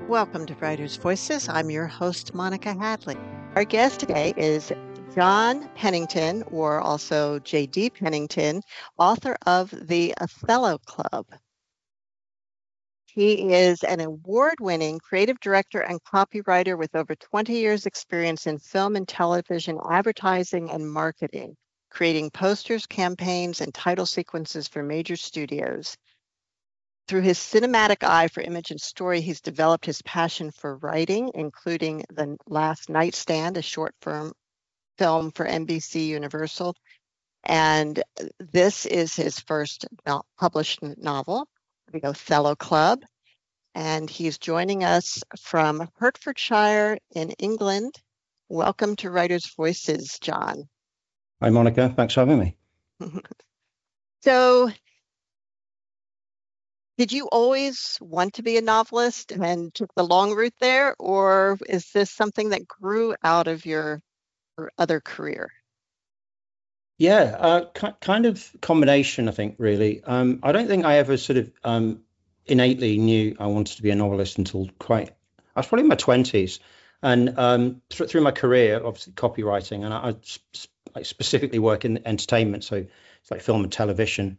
Welcome to Writers' Voices. I'm your host, Monica Hadley. Our guest today is John Pennington, or also J.D. Pennington, author of The Othello Club. He is an award-winning creative director and copywriter with over 20 years' experience in film and television advertising and marketing, creating posters, campaigns, and title sequences for major studios. Through his cinematic eye for image and story, he's developed his passion for writing, including The Last Nightstand, a short film for NBC Universal. And this is his first published novel, The Othello Club. And he's joining us from Hertfordshire in England. Welcome to Writers' Voices, John. Hi, Monica. Thanks for having me. So, did you always want to be a novelist and took the long route there, or is this something that grew out of your other career? Yeah, kind of combination, I think, really. I don't think I ever sort of innately knew I wanted to be a novelist until I was probably in my 20s. And through my career, obviously copywriting, and I specifically work in entertainment, so it's like film and television.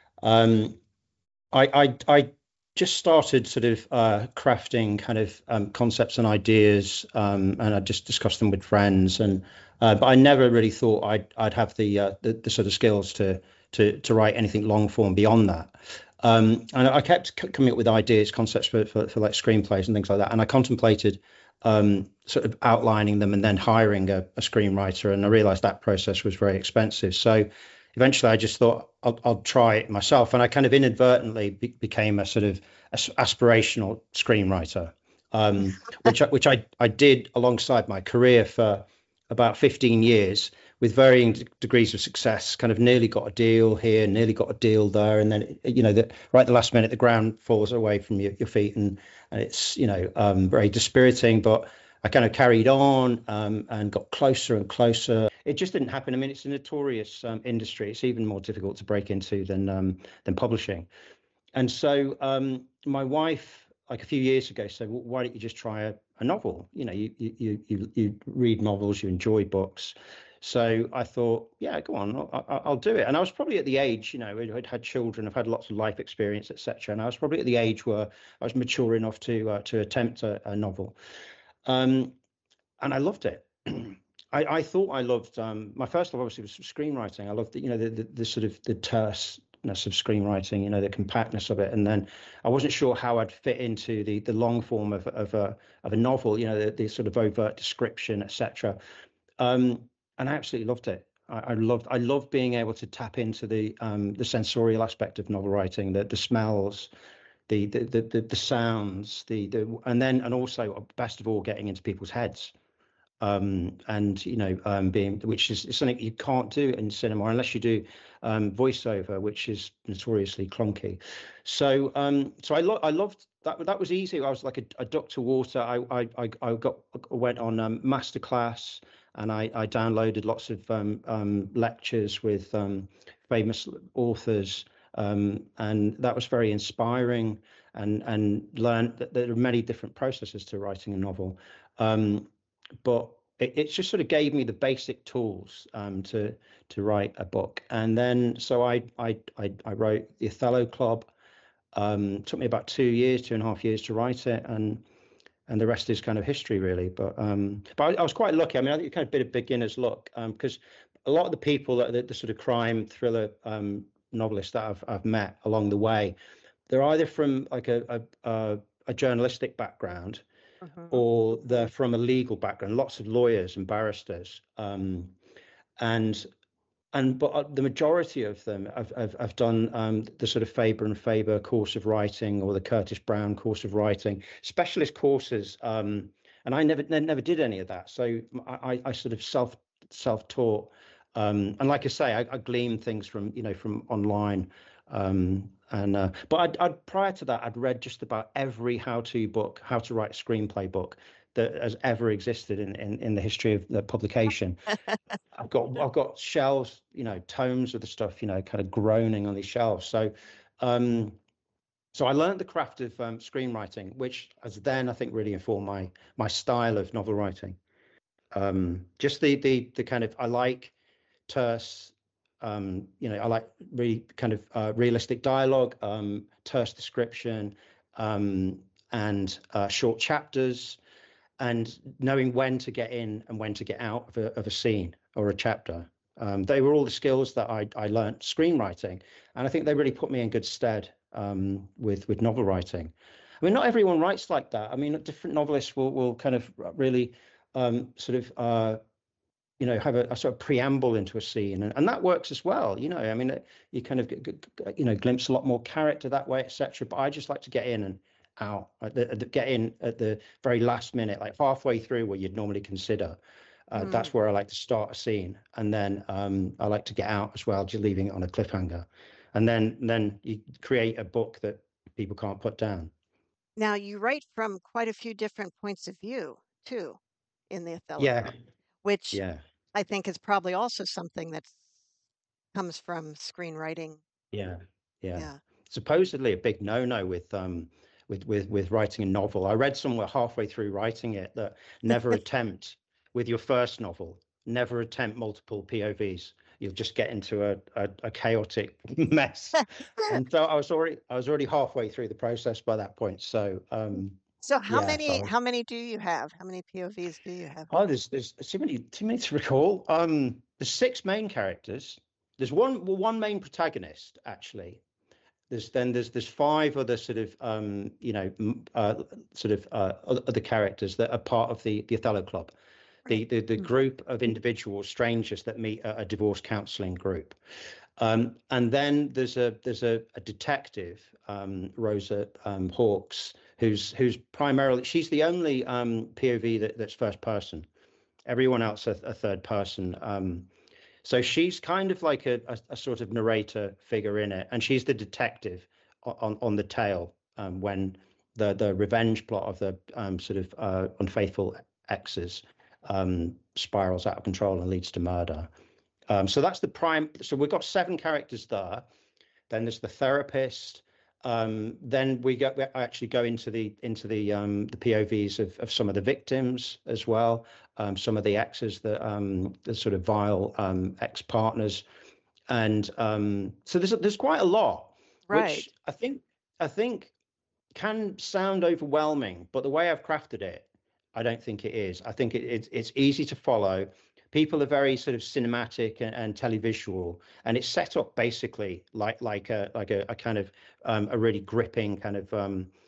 I just started sort of crafting kind of concepts and ideas, and I just discussed them with friends. And but I never really thought I'd have the sort of skills to write anything long form beyond that. And I kept coming up with ideas, concepts for like screenplays and things like that. And I contemplated sort of outlining them and then hiring a screenwriter. And I realized that process was very expensive. So eventually I just thought I'll try it myself. And I kind of inadvertently became a sort of aspirational screenwriter, which I did alongside my career for about 15 years with varying degrees of success. Kind of nearly got a deal here, nearly got a deal there. And then, right at the last minute, the ground falls away from your feet and it's, very dispiriting. But I kind of carried on and got closer and closer. It just didn't happen. I mean, it's a notorious industry. It's even more difficult to break into than publishing. And so my wife, like a few years ago, said, well, why don't you just try a novel? You read novels, you enjoy books. So I thought, yeah, go on, I'll do it. And I was probably at the age, I'd had children, I've had lots of life experience, etc. And I was probably at the age where I was mature enough to attempt a novel. And I loved it. I thought I loved my first love obviously was screenwriting. I loved the sort of the terseness of screenwriting, the compactness of it. And then I wasn't sure how I'd fit into the long form of a novel, the sort of overt description, etc. And I absolutely loved it. I loved being able to tap into the sensorial aspect of novel writing, the smells, the sounds, and also best of all getting into people's heads. Being, which is something you can't do in cinema unless you do voiceover, which is notoriously clunky. So I loved that. That was easy. I was like a duck to water. I went on masterclass, and I downloaded lots of lectures with famous authors, and that was very inspiring. And learned that there are many different processes to writing a novel. But it just sort of gave me the basic tools to write a book. And then so I wrote The Othello Club. Took me about 2.5 years to write it, and the rest is kind of history, really. But I was quite lucky. I mean, I think it's kind of a bit of beginner's luck, because a lot of the people that the sort of crime thriller novelists that I've met along the way, they're either from like a journalistic background, or they're from a legal background, lots of lawyers and barristers, but the majority of them have done the sort of Faber and Faber course of writing, or the Curtis Brown course of writing, specialist courses, and I never did any of that. So I sort of self-taught, and like I say, I gleaned things from online. But I'd prior to that, I'd read just about every how-to book, how to write a screenplay book that has ever existed in the history of the publication. I've got shelves, tomes of the stuff, kind of groaning on these shelves. So So I learned the craft of screenwriting, which has then I think really informed my style of novel writing. Just the kind of, I like terse, I like really kind of realistic dialogue, terse description, and short chapters, and knowing when to get in and when to get out of a scene or a chapter. They were all the skills that I learned screenwriting, and I think they really put me in good stead with novel writing. I mean, not everyone writes like that. I mean, different novelists will kind of really sort of have a sort of preamble into a scene, and that works as well. I mean, you kind of glimpse a lot more character that way, etc. But I just like to get in and out, get in at the very last minute, like halfway through where you'd normally consider. That's where I like to start a scene, and then I like to get out as well, just leaving it on a cliffhanger, and then you create a book that people can't put down. Now, you write from quite a few different points of view too in the Othello Yeah, book, which yeah, I think is probably also something that comes from screenwriting. yeah, yeah. Yeah. Supposedly a big no-no with writing a novel. I read somewhere halfway through writing it that never attempt with your first novel, never attempt multiple POVs. You'll just get into a chaotic mess. And so I was already halfway through the process by that point. So So how yeah, many so how many do you have? How many POVs do you have? oh, there's too many to recall. There's six main characters. There's one main protagonist actually. There's five other sort of other characters that are part of the Othello Club, Right. the group of individual strangers that meet at a divorce counselling group. And then there's a detective, Rosa Hawkes, who's primarily, she's the only POV that's first person. Everyone else a third person. So she's kind of like a sort of narrator figure in it, and she's the detective on the tale when the revenge plot of the sort of unfaithful exes spirals out of control and leads to murder. So that's the prime. So we've got seven characters there. Then there's the therapist. Then we actually go into the POVs of some of the victims as well. Some of the exes, the sort of vile ex-partners, and so there's quite a lot, Right. which I think can sound overwhelming, but the way I've crafted it, I don't think it is. I think it's easy to follow. People are very sort of cinematic and televisual, and it's set up basically like a kind of a really gripping kind of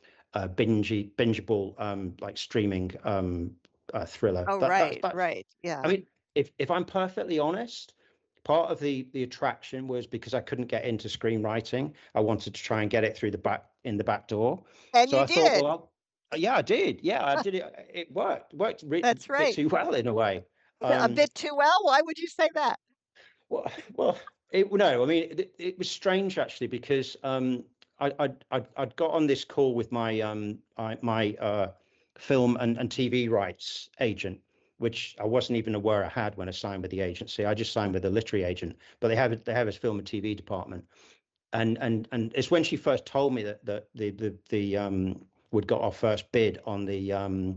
bingeable like streaming thriller. Oh, That's right, that's. right. I Yeah. mean, if I'm perfectly honest, part of the attraction was because I couldn't get into screenwriting. I wanted to try and get it through the back door. And So you I thought, did. well, yeah, I did. Yeah, I did it. It worked a That's bit right. too well in a way. A Um, bit too well. Why would you say that? well, no, I mean, it was strange actually because I'd got on this call with my film and TV rights agent, which I wasn't even aware I had when I signed with the agency. I just signed with a literary agent, but they have a film and TV department, and it's when she first told me that the we'd got our first bid on the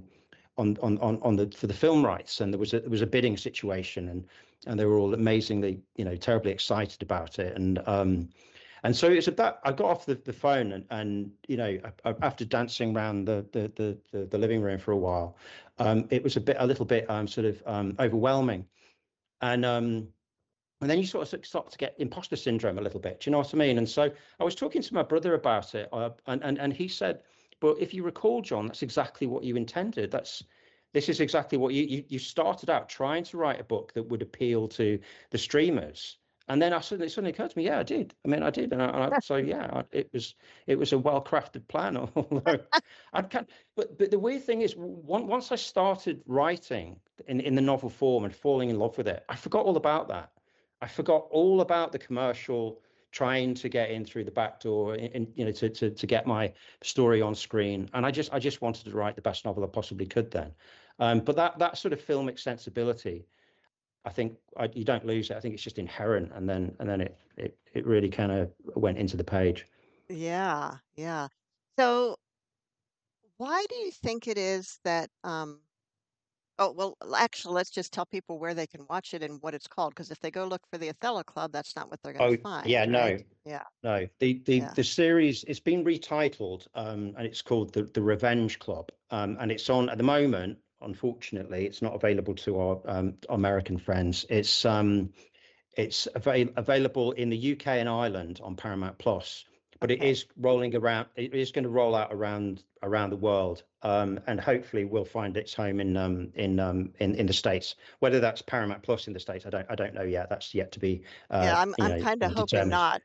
on the for the film rights, and there was a bidding situation, and they were all amazingly, terribly excited about it, and so it's about, I got off the phone, and after dancing around the living room for a while, it was a little bit sort of overwhelming, and and then you sort of start to get imposter syndrome a little bit. Do you know what I mean? And so I was talking to my brother about it, and he said, "But if you recall, John, that's exactly what you intended. This is exactly what you started out trying to write a book that would appeal to the streamers." And then it suddenly occurred to me, yeah, I did. I mean, I did, so yeah, it was a well crafted plan. Although I can't, but the weird thing is, once I started writing in the novel form and falling in love with it, I forgot all about that. I forgot all about the commercial trying to get in through the back door, to get my story on screen. And I just wanted to write the best novel I possibly could then. But that sort of filmic sensibility, I think you don't lose it. I think it's just inherent, and then it really kind of went into the page. Yeah, yeah. So why do you think it is that, oh, well, actually, let's just tell people where they can watch it and what it's called, because if they go look for the Othello Club, that's not what they're gonna Oh, find, yeah, right? no, Yeah, no. The yeah. the series, it's been retitled, and it's called the Revenge Club, and it's on at the moment. Unfortunately, it's not available to our American friends. It's available in the UK and Ireland on Paramount Plus, but it Okay, is rolling around. It is going to roll out around the world, and hopefully we'll find its home in the States. Whether that's Paramount Plus in the States, I don't know yet. That's yet to be yeah, I'm kinda hoping determined. not.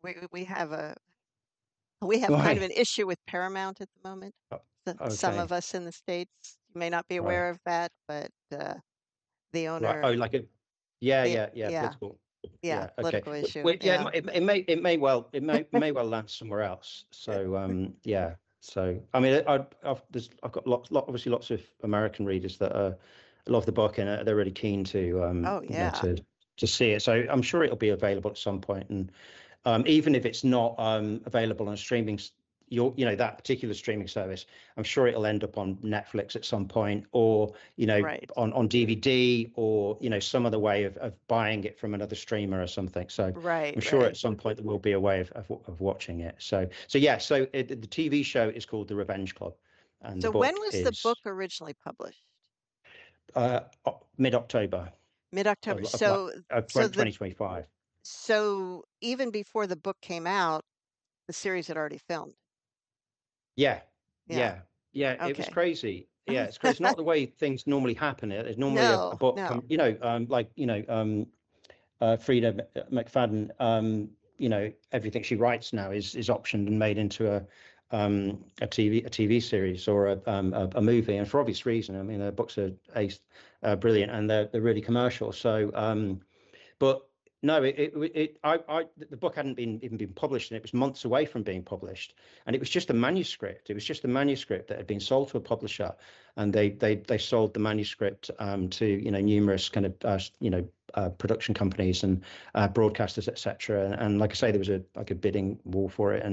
We have kind of Why? an issue with Paramount at the moment. Oh, Some okay, of us in the States may not be right, aware of that, but, the right. Oh, owner like a yeah, the yeah, yeah. yeah, Political. yeah, Yeah. Okay. political issue, Well, yeah. yeah. It may well land somewhere else. So yeah. So I mean, I've got obviously lots of American readers that love the book, and they're really keen to Oh, yeah, to see it. So I'm sure it'll be available at some point, and even if it's not available on a that particular streaming service, I'm sure it'll end up on Netflix at some point, or right, on DVD, or some other way of buying it from another streamer or something. So right, I'm sure right. at some point there will be a way of watching it. So yeah. So the TV show is called The Revenge Club, and the So when book was the book is originally published? mid-October Mid-October. of So the 2025. so even before the book came out, the series had already filmed. Yeah, Yeah, yeah, yeah. It was okay. crazy. Yeah, it's crazy. It's not the way things normally happen. It's normally a No, book no. come, like Frida McFadden. Everything she writes now is optioned and made into a TV series or a movie, and for obvious reason. I mean, the books are brilliant, and they're really commercial. So but no, the book hadn't even been published, and it was months away from being published, and it was just a manuscript. It was just a manuscript that had been sold to a publisher, and they sold the manuscript to numerous kind of production companies and broadcasters, etc. And like I say, there was a bidding war for it,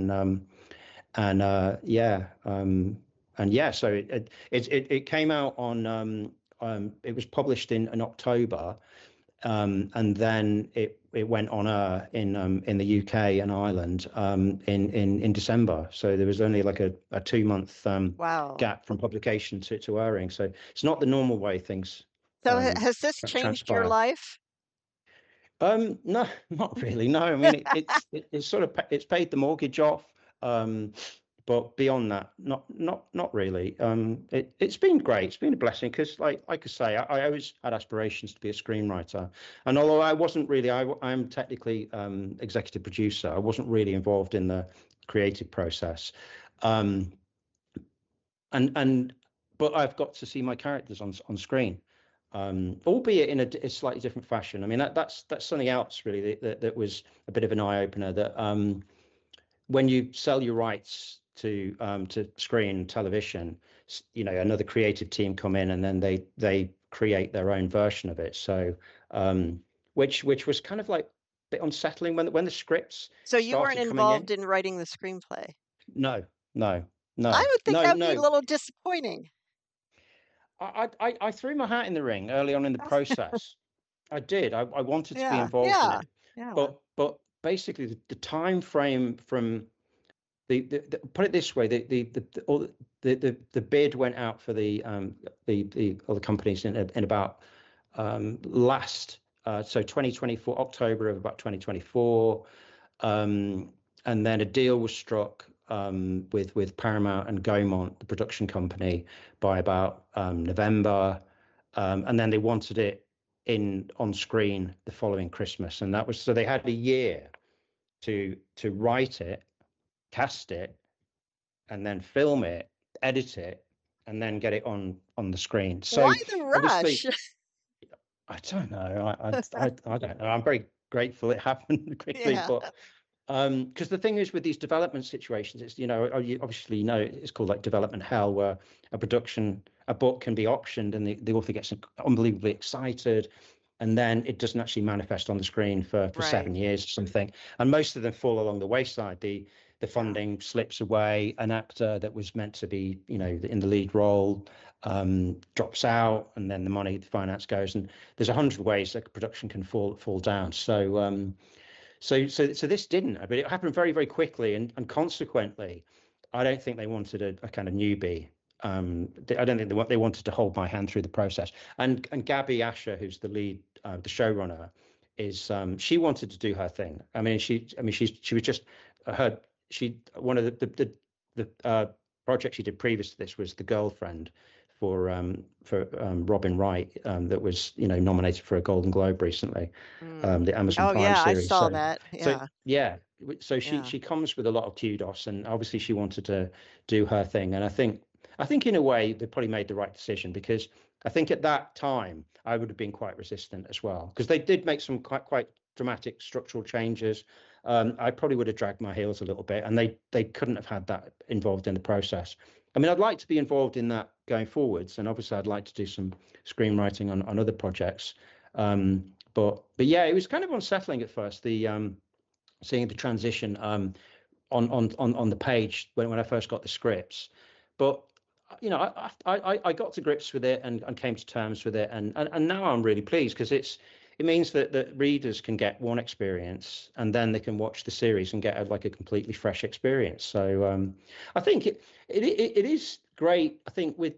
and so it came out on it was published in October, and then it went on air in the UK and Ireland in December. So there was only like a 2 month Wow. gap from publication to airing. So it's not the normal way things So has this changed your transpire. life? No, not really. No, I mean it's sort of it's paid the mortgage off. Um, but beyond that, not really. It's been great. It's been a blessing because, like I say, I always had aspirations to be a screenwriter, and although I wasn't really, I'm technically executive producer. I wasn't really involved in the creative process, um, and but I've got to see my characters on screen, albeit in a slightly different fashion. I mean, that's something else really that was a bit of an eye opener. That when you sell your rights to screen television, another creative team come in and then they create their own version of it. So which was kind of like a bit unsettling when the scripts So you weren't started coming involved in. in writing the screenplay? No, no, I no, would think no, that would be a no. little disappointing. I threw my hat in the ring early on in the process. I did. I wanted to be Yeah, involved in yeah, it, yeah. but basically the time frame from put it this way, the bid went out for the other companies in about last so 2024, October of about 2024, and then a deal was struck with Paramount and Gaumont, the production company, by about November, and then they wanted it in on screen the following Christmas, and that was so they had a year to write it, cast it, and then film it, edit it, and then get it on the screen. Why So the obviously, rush? I don't know. I don't know. I'm very grateful it happened quickly, Yeah. but because the thing is with these development situations, it's obviously it's called like development hell, where a book can be optioned and the author gets unbelievably excited, and then it doesn't actually manifest on the screen for Right. 7 years or something. And most of them fall along the wayside. The funding slips away. An actor that was meant to be, in the lead role, drops out, and then the finance goes. And there's 100 ways that production can fall down. So this didn't, but it happened very, very quickly, and consequently, I don't think they wanted a kind of newbie. I don't think they wanted to hold my hand through the process. And Gabby Asher, who's the lead, the showrunner, is she wanted to do her thing. She was just her. One of the projects she did previous to this was The Girlfriend for Robin Wright, that was nominated for a Golden Globe recently, the Amazon Oh Prime yeah, I series. saw that. So Yeah. yeah, so Yeah. she comes with a lot of kudos, and obviously she wanted to do her thing. And I think in a way they probably made the right decision, because I think at that time I would have been quite resistant as well, because they did make some quite dramatic structural changes. I probably would have dragged my heels a little bit, and they couldn't have had that involved in the process. I mean, I'd like to be involved in that going forwards, and obviously I'd like to do some screenwriting on other projects. But yeah, it was kind of unsettling at first, the seeing the transition on the page when I first got the scripts. But I got to grips with it, and came to terms with it, and now I'm really pleased, because it means that readers can get one experience, and then they can watch the series and get a completely fresh experience. So I think it is great. I think with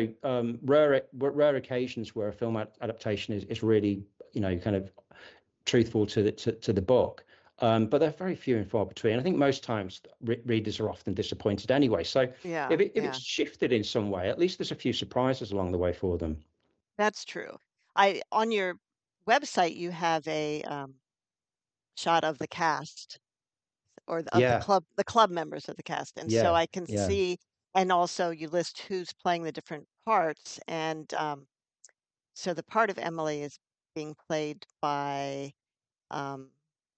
rare occasions where a film adaptation is really kind of truthful to the book. But they're very few and far between. I think most times readers are often disappointed anyway. So Yeah. if Yeah. it's shifted in some way, at least there's a few surprises along the way for them. That's true. On your website, you have a shot of the cast, or of Yeah, the club members of the cast. And so yeah, I can yeah, see, and also you list who's playing the different parts. And so the part of Emily is being played by um,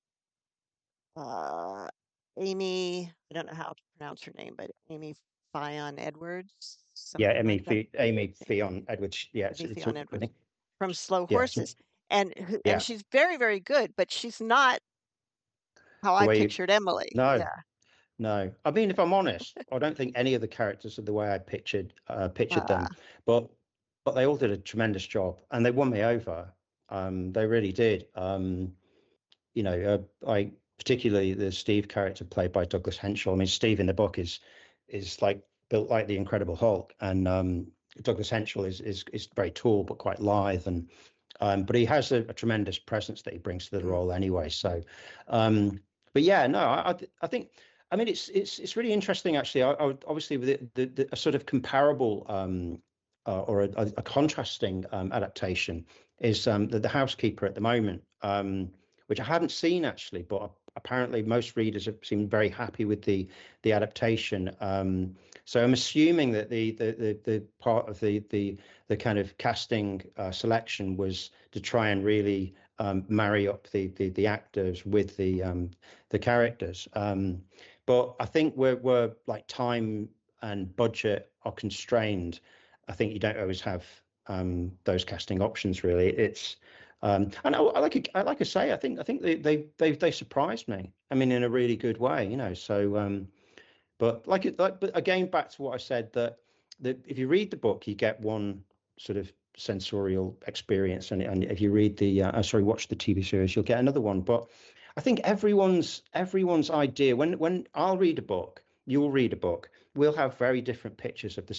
uh, Amy, I don't know how to pronounce her name, but Amy Fionn Edwards, yeah. something like that. Amy Fionn Edwards. Yeah, Amy it's Fionn I Edwards think. from Slow Yeah, Horses. And yeah. she's very, very good, but she's not how The I way pictured Emily. no, Yeah. no. I mean, if I'm honest, I don't think any of the characters are the way I pictured Uh, them, but they all did a tremendous job, and they won me over. They really did. I particularly the Steve character played by Douglas Henshall. I mean, Steve in the book is like built like the Incredible Hulk, and Douglas Henshall is very tall but quite lithe, and but he has a tremendous presence that he brings to the mm, role anyway. So, but yeah, no, I think. I mean, it's really interesting actually. I would, obviously, with a sort of comparable or a contrasting adaptation is the Housekeeper at the moment, which I haven't seen actually, but apparently most readers have seemed very happy with the adaptation. So I'm assuming that the part of the kind of casting selection was to try and really marry up the actors with the characters. But I think we're like time and budget are constrained. I think you don't always have those casting options really. It's and I like to say, I think they surprised me. I mean, in a really good way, So, but but again, back to what I said, that if you read the book, you get one sort of sensorial experience, and if you read watch the TV series, you'll get another one. But I think everyone's idea, when I'll read a book, you'll read a book, we'll have very different pictures of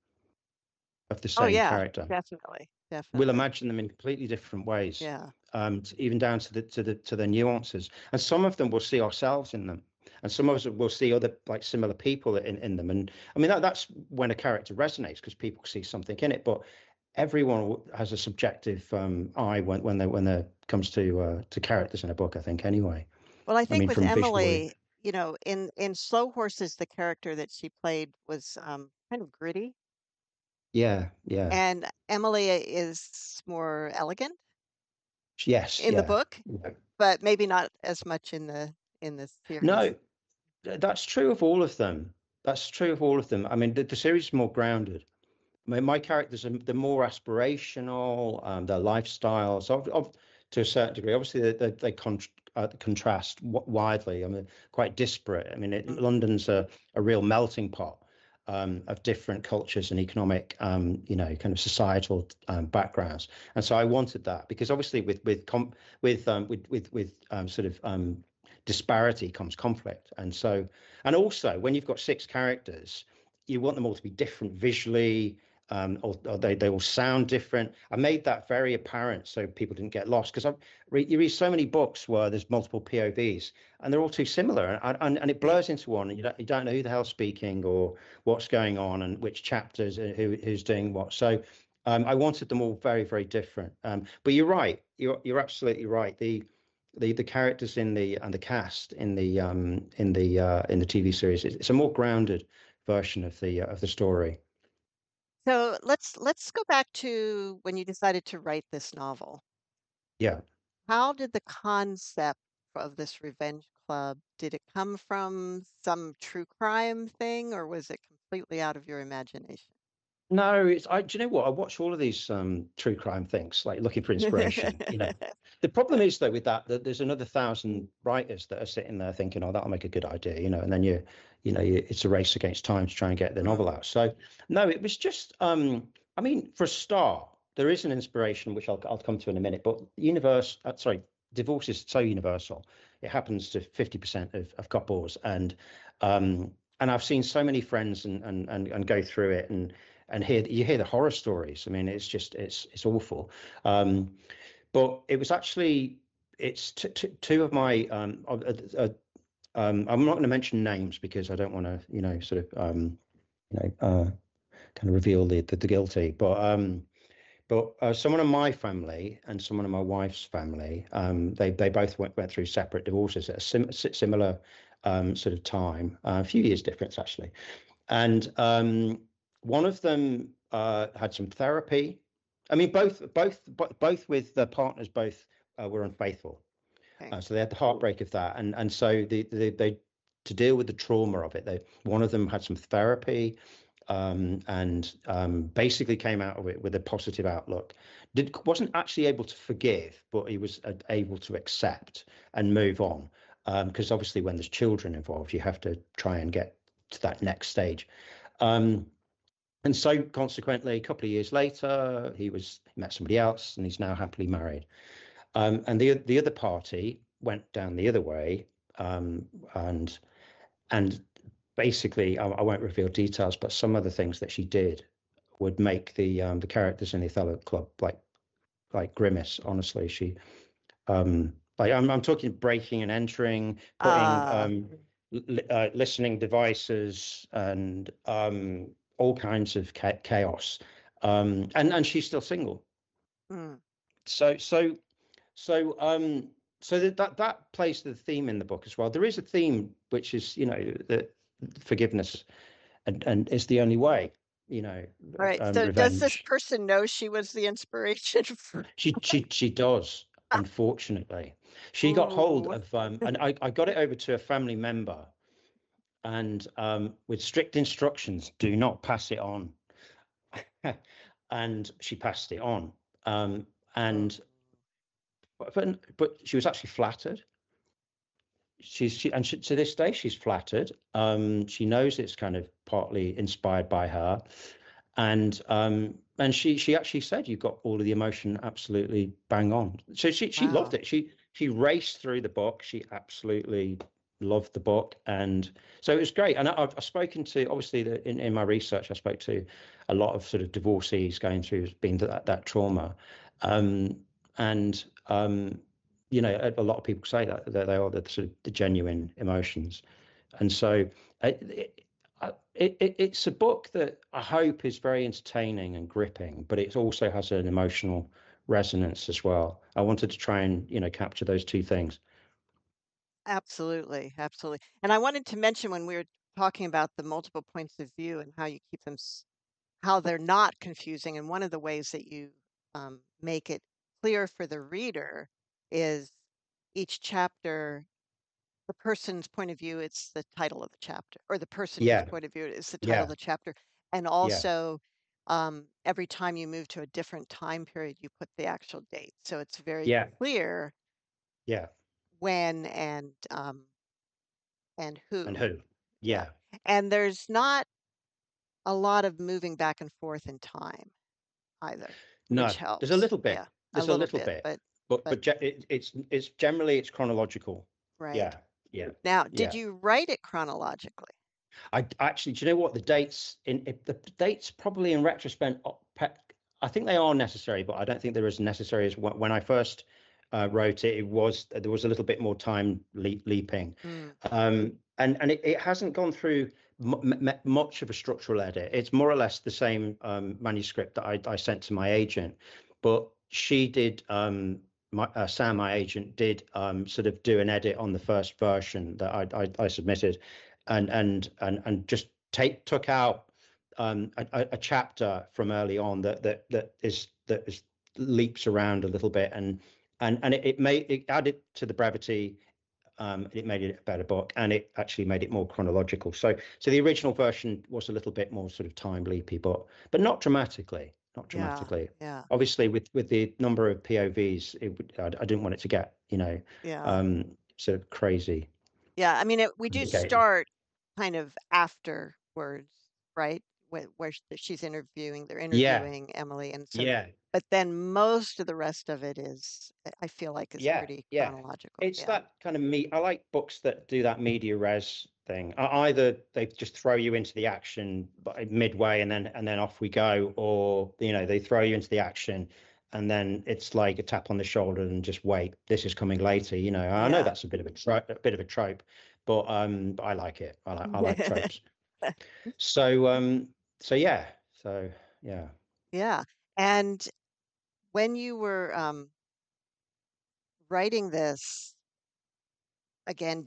the oh same yeah, character. definitely, We'll definitely. imagine them in completely different ways, Yeah. even down to the nuances. And some of them will see ourselves in them, and some of us will see other like similar people in them. And I mean that's when a character resonates, because people see something in it. But everyone has a subjective eye when they comes to characters in a book, I think. Anyway, Well, I I think mean, with from visually, Emily, in Slow Horses, the character that she played was kind of gritty, yeah, yeah, and Emily is more elegant yes, in the yeah. book, Yeah. but maybe not as much in the series. No, that's true of all of them. That's true of all of them. I mean, the series is more grounded. my characters are the more aspirational, their lifestyles to a certain degree. Obviously, they contrast widely. I mean, quite disparate. I mean, Mm. London's a real melting pot of different cultures and economic, kind of societal backgrounds. And so I wanted that because obviously with sort of disparity comes conflict. And also when you've got six characters, you want them all to be different visually, or they all sound different. I made that very apparent so people didn't get lost because you read so many books where there's multiple POVs and they're all too similar, and it blurs into one, and you don't know who the hell's speaking or what's going on and which chapters and who's doing what. So I wanted them all very, very different. But you're right. You're absolutely right. The characters in the and the cast in the TV series, it's a more grounded version of the story. So let's go back to when you decided to write this novel. Yeah. How did the concept of this revenge club, did it come from some true crime thing, or was it completely out of your imagination? No, do you know what? I watch all of these true crime things, like looking for inspiration. The problem is though with that there's another 1,000 writers that are sitting there thinking, "Oh, that'll make a good idea," and then it's a race against time to try and get the novel Mm. out. So no, it was just, I mean, for a start, there is an inspiration which I'll come to in a minute. But divorce is so universal. It happens to 50% of couples, and I've seen so many friends and go through it and you hear the horror stories. I mean, it's awful. But it was actually it's two of my I'm not going to mention names because I don't want to sort of you know uh, kind of reveal the guilty. But someone in my family and someone in my wife's family, they both went through separate divorces at a similar sort of time, a few years difference actually. And one of them had some therapy. I mean, both with their partners, both were unfaithful. Okay. So they had the heartbreak of that, and so they to deal with the trauma of it. One of them had some therapy, and basically came out of it with a positive outlook. Wasn't actually able to forgive, but he was able to accept and move on. Because obviously, when there's children involved, you have to try and get to that next stage. Um, and so consequently, a couple of years later, he met somebody else, and he's now happily married. And the other party went down the other way, and and basically, I won't reveal details, but some of the things that she did would make the characters in the Othello Club like grimace. Honestly, like I'm talking breaking and entering, putting Uh, listening devices and all kinds of chaos. And she's still single. mm. So so so that plays the theme in the book as well. There is a theme which is that forgiveness and is the only way. All right. So does this Revenge. person know she was the inspiration for? She does. Unfortunately, she got hold Ooh. of and I got it over to a family member, and with strict instructions, do not pass it on. And she passed it on. Mm. And but she was actually flattered. To this day she's flattered. She knows it's kind of partly inspired by her, and she actually said you got all of the emotion absolutely bang on. So she loved Wow. it. She raced through the book. She absolutely loved the book, and so it was great. And I've spoken to, obviously, in my research I spoke to a lot of sort of divorcees going through being that trauma, and a lot of people say that they are the sort of the genuine emotions. And so it's a book that I hope is very entertaining and gripping, but it also has an emotional resonance as well. I wanted to try and capture those two things. Absolutely. Absolutely. And I wanted to mention when we were talking about the multiple points of view and how you keep them, how they're not confusing. And one of the ways that you make it clear for the reader is each chapter, the person's point of view, it's the title of the chapter, or the person whose Yeah, point of view is the title of yeah, the chapter. And yeah, also, every time you move to a different time period, you put the actual date. So it's very Yeah. clear Yeah. when and And who. who? Yeah. Yeah. And there's not a lot of moving back and forth in time either, which No, there's a helps. little bit. Yeah, a There's a little little bit, bit, but it's generally it's chronological. right. Yeah. Yeah. Now, did Yeah. you write it chronologically? I actually, do you know what the dates the dates probably in retrospect, I think they are necessary, but I don't think they're as necessary as when I first wrote it. It was there was a little bit more time leaping, Mm, and it hasn't gone through much of a structural edit. It's more or less the same manuscript that I sent to my agent, but she did. Sam, my agent, did sort of do an edit on the first version that I submitted, and just took out a chapter from early on that is leaps around a little bit, and it added to the brevity. It made it a better book, and it actually made it more chronological. So the original version was a little bit more sort of time leapy, but not dramatically. Not yeah, dramatically. yeah, Obviously, with the number of POVs, I didn't want it to get yeah, sort of crazy. yeah. I mean, we do Complicated. start kind of afterwards, right? Where she's interviewing, they're Yeah, interviewing Emily, and so, yeah, but then most of the rest of it is, I feel like, is yeah, pretty yeah. chronological. It's Yeah, that kind of me. I like books that do that media res thing. Either they just throw you into the action midway and then off we go, or they throw you into the action and then it's like a tap on the shoulder and just wait. This is coming later. I know yeah. that's a bit of a trope, but I like it. I like tropes. So yeah. So yeah. Yeah. And when you were writing this, again,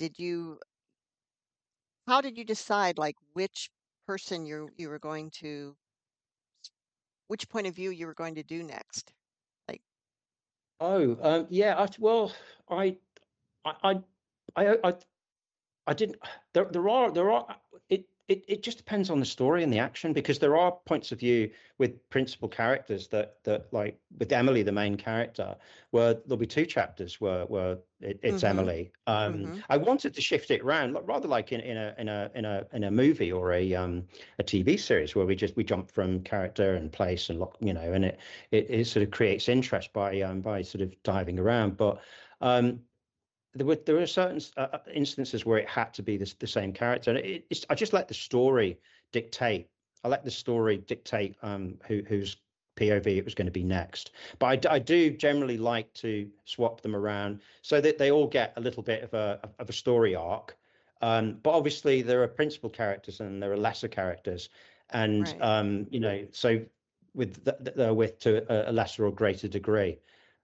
how did you decide like person you were going to, which point of view you were going to do next? Like, Oh, yeah. Well, I, I, I, I didn't. There are. It just depends on the story and the action, because there are points of view with principal characters that like with Emily, the main character, where there'll be two chapters where it's mm-hmm, Emily. mm-hmm, I wanted to shift it around, rather like in a movie or a TV series where we jump from character and place and and it sort of creates interest by sort of diving around, but. There were certain instances where it had to be the same character, and I just let the story dictate. I let the story dictate whose POV it was going to be next. But I do generally like to swap them around so that they all get a little bit of a story arc. But obviously there are principal characters and there are lesser characters, and right. so with to a lesser or greater degree.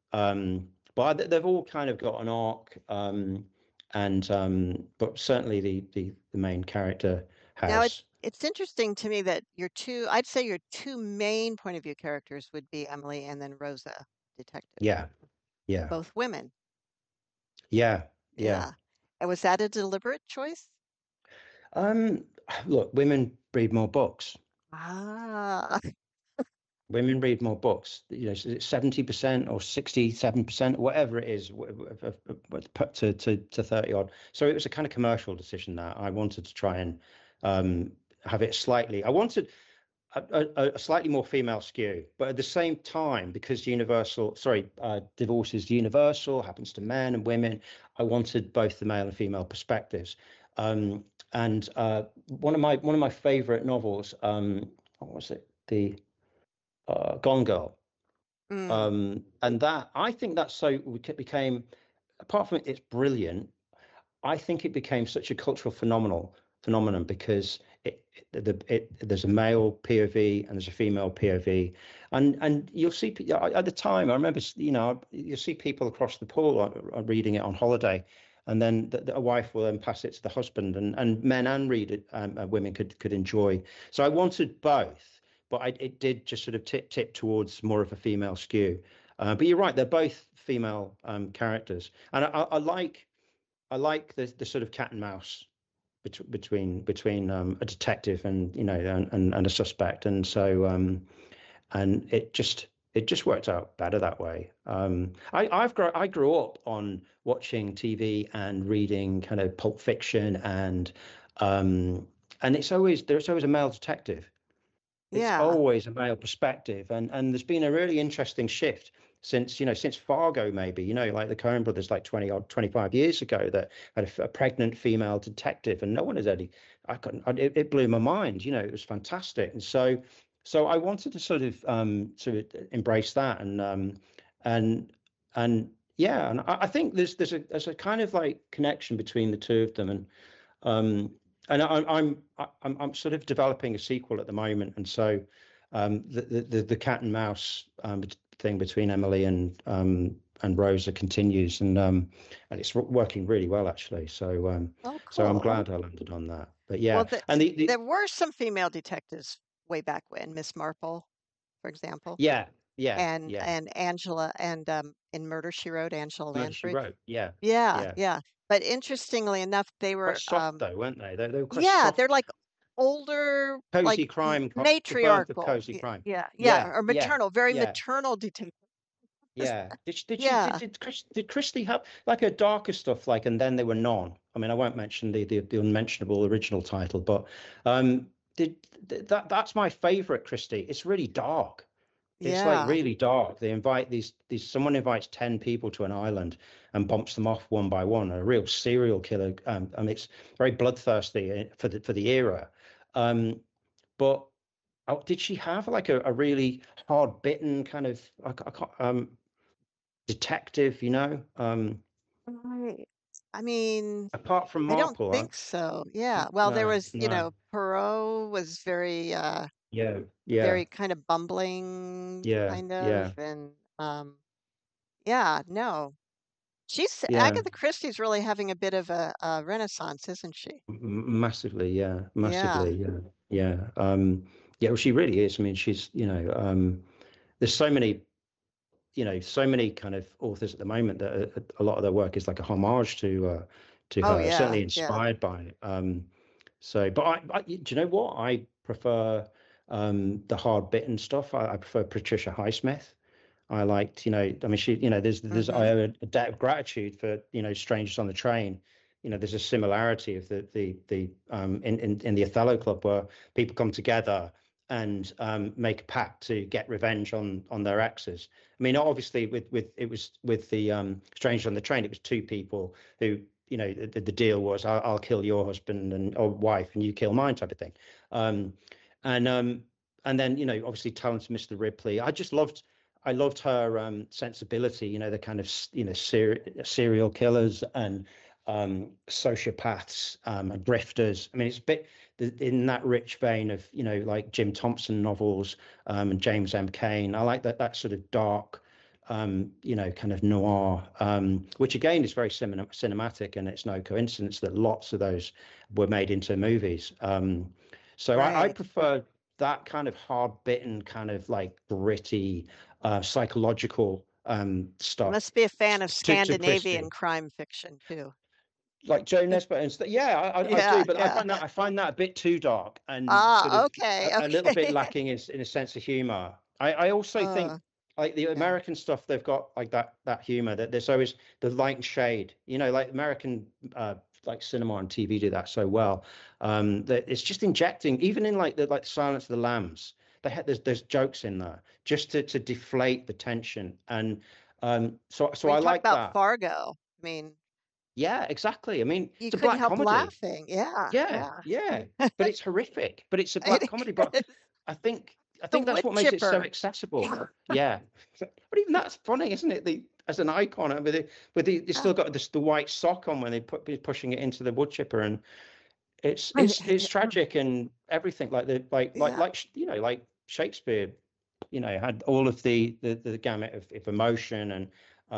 But they've all kind of got an arc, and but certainly the main character Now has. it's interesting to me that I'd say your two main point of view characters would be Emily and then Rosa, detective, Yeah, yeah, both women. yeah, yeah. Yeah. And was that a deliberate choice? Um, Look, women read more books. Ah, Women read more books. 70% or 67%, whatever it is, put to 30 odd. So it was a kind of commercial decision that I wanted to try and have it slightly. I wanted a slightly more female skew, but at the same time, because divorce is universal, happens to men and women. I wanted both the male and female perspectives. And one of my favorite novels, what was it? The Gone Girl. mm, And that I think that's so became, apart from it's brilliant, I think it became such a cultural phenomenon because there's a male POV and there's a female POV, and you'll see at the time. I remember, you'll see people across the pool are reading it on holiday, and then a wife will then pass it to the husband, and men and women could enjoy. So I wanted both, but it did just sort of tip towards more of a female skew. But you're right; they're both female characters, and I like the sort of cat and mouse between a detective and and a suspect, and so and it just worked out better that way. I grew up on watching TV and reading kind of Pulp Fiction, um, and there's always a male detective. It's Yeah. always a male perspective, and there's been a really interesting shift since Fargo, maybe, like the Coen brothers, like 20 or 25 years ago, that had a pregnant female detective, and no one has any. I couldn't. It blew my mind. It was fantastic, and so I wanted to sort of embrace that, and and yeah, and I think there's a kind of like connection between the two of them, um, and I'm sort of developing a sequel at the moment, and so the cat and mouse thing between Emily and Rosa continues, and it's working really well actually. Oh, So I'm cool. glad I landed on that. But Well, yeah, and the there were some female detectives way back when, Miss Marple, for example, yeah, yeah, and yeah. Angela, and in Murder She Wrote, Angela Murder She Lansbury. Wrote, yeah, Yeah, yeah. yeah. But interestingly enough, they Quite were soft though, weren't they? They were quite yeah, they're soft, like older, like cozy crime, the birth of matriarchal. cozy crime. Yeah, yeah, Yeah, or yeah, maternal, very yeah. maternal detective. Yeah. Yeah. Did Christie have like her darker stuff like and then they were none? I mean, I won't mention the unmentionable original title, but that's my favorite Christie. It's really dark. It's like Yeah. really dark. They invite these someone invites 10 people to an island and bumps them off one by one. A real serial killer. And it's very bloodthirsty for the era. Um, but did she have like a really hard bitten kind of I can't, detective, Right. I mean, apart from I don't Marple, think so. Yeah. Well, there no, was, no, Poirot was yeah, very yeah, kind of bumbling yeah, kind of, yeah, and yeah, no. yeah, Agatha Christie's really having a bit of a renaissance, isn't she? massively, yeah, Yeah. massively, yeah, yeah, yeah. Well, she really is. I mean, she's, there's so many kind of authors at the moment that a lot of their work is like a homage to Oh her, yeah, certainly yeah. inspired by it. But do you know what? I prefer the hard bitten stuff. I prefer Patricia Highsmith. I liked, I mean, I Mm-hmm. owe a debt of gratitude for, Strangers on the Train. There's a similarity of in the Othello Club where people come together and make a pact to get revenge on their exes. I mean, obviously, with the Strangers on the Train, it was two people who, the deal was I'll kill your husband or wife and you kill mine type of thing. Um, and um, and then obviously talented Mr. Ripley. I loved her sensibility, the kind of serial killers and sociopaths and grifters. I mean, it's a bit in that rich vein of like Jim Thompson novels and James M. Cain. I like that sort of dark, kind of noir, which again is very cinematic, and it's no coincidence that lots of those were made into movies. So I Right. prefer that kind of hard-bitten, kind of like gritty, psychological You stuff must be a fan of to Scandinavian Christie, crime fiction too. like Joe Nesbitt and stuff. Yeah, I do, Yeah, but I yeah. find that a bit too dark and sort Ah, of okay, a little bit okay. lacking in a sense of humor. I also Uh, think like the yeah. American stuff, they've got like that humor that there's always the light and shade. Like American like cinema and TV do that so well. That it's just injecting even in like Silence of the Lambs. There's jokes in there just to deflate the tension and so When you I talk like about that. Fargo, I mean, Yeah, exactly. I mean, you it's a couldn't black help comedy. laughing. Yeah, Yeah, yeah. yeah, but it's horrific. But it's a black It comedy. But is. I think I The think that's wood what makes it so chipper. accessible. Yeah, but even that's funny, isn't it? As an icon, they Yeah. still got the white sock on when they pushing it into the wood chipper, and it's tragic and everything. Like the Yeah. like Shakespeare, had all of the gamut of emotion and